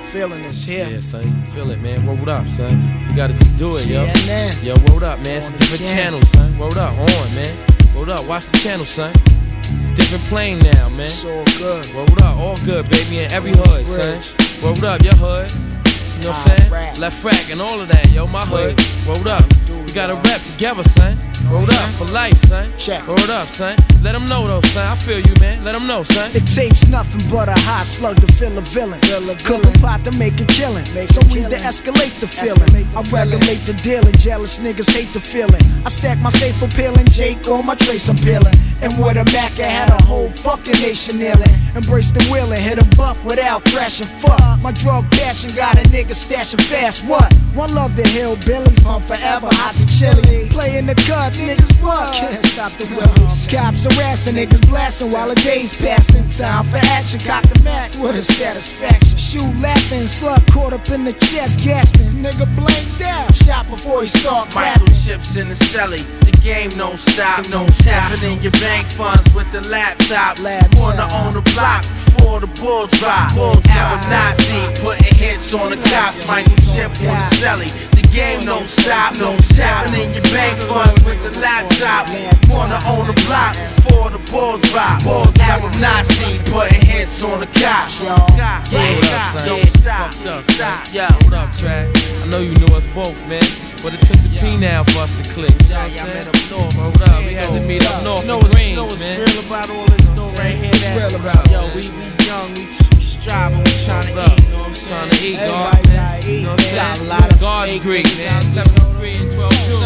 feeling is here. Yeah, son, you feel it, man. Word up, son. You gotta just do it, yo. CNN. Yo, word up, man. It's a different channel, son. Word up, on, man. Word up, watch the channel, son. Different plane now, man. It's all good. Word up, all good, baby, in every hood, son. Word up, your hood. You know what I'm saying? Left frack and all of that, yo, my hood. Word up. We gotta rap together, son. Word up for life, son. Word up, son. Let them know, though, son. I feel you, man. Let them know, son. It takes nothing but a hot slug to fill a villain. Cook a pot to make a killing. So we to escalate the feeling. I regulate the dealing. Jealous niggas hate the feeling. I stack my safe appealing. Jake on my trace, I'm peeling. And with a Mac, I had a whole fucking nation kneeling. Embrace the wheeling, hit a buck without crashing. Fuck, my drug passion got a nigga stashing fast. What? One love the hillbillies, pump forever, hot to chili. Playing the cuts, niggas what? Can't stop the willies. Cops harassing, niggas blasting while the day's passing. Time for action, cock the Mac with a satisfaction. Shoot laughing, slug caught up in the chest, gasping. Nigga blanked out, shot before he start clapping. Microchips in the celly, the game don't stop. Tapping in your bank funds with the laptop. Corner on the block before the bull drop. Arab Nazi putting hits on the cops. Microchip on the celly, the game don't stop. Tapping in your bank funds with the laptop. Corner on the block before the bull drop. Arab Nazi putting hits on the cops. Don't stop. Hold up, Track. I know you know us both, man. But it took the P now for us to click. You know what I'm saying? Hold up, we had to meet up north in Greens, man. Real about all this dough right here. It's real about it. Yo, we young, we striving, we trying to eat. You know what I'm saying? Trying to eat, God, man. You know what I'm saying? A lot of Garden Creek, man. 703 and 12 June.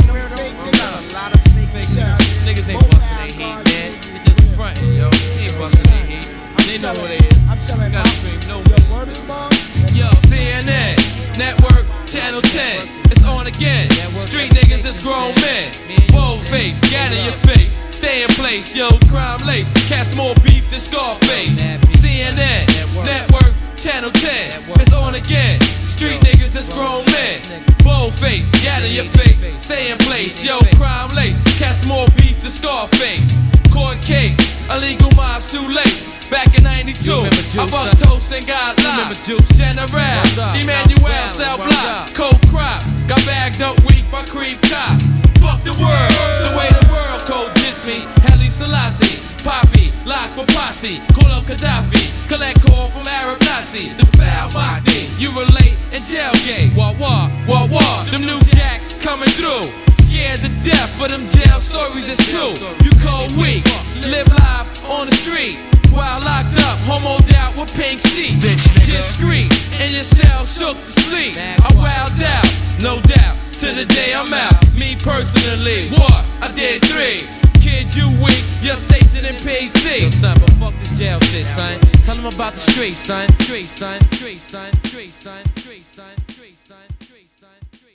A lot of fake niggas ain't busting their heat, man. They just frontin', yo. They ain't busting their heat. They know what it is. I'm telling you, gotta scream no word is long. Yo, CNN, Network, Channel 10. It's on again. Street niggas, it's grown men. Bold face, gat in your face. Stay in place, yo, crime lace. Cats more beef than Scarface. CNN, Network, Channel 10. It's on again. Street niggas, that's grown men. Bold face, gat in your face. Stay in place, yo, crime lace. Cats more beef than Scarface. Court case, illegal mob shoelace. Back in 92, I bucked toast and got locked. General, Emmanuel, cell block, cold crop. Got bagged up weak by creep cop. Fuck the world, the way the world code diss me. Haile Selassie, Poppy, lock for posse. Call up Gaddafi, collect call from Arab Nazi. The foul Mahdi, you relate in jailgate. Wah wah, wah wah, them new jacks coming through. Scared to death for them jail stories, it's true. You cold weak, live live on the street. While locked up, homoed out with pink sheets. Discreet, in your cell, shook to sleep. I wowed out, no doubt, to the day I'm out. Me personally, what? I did 3. Kid, you weak, your station in PC. Yo, son, but fuck this jail shit, son. Tell them about the street, son. Street, son. Street, son. Street, son. Street, son. Street, son. Street, son.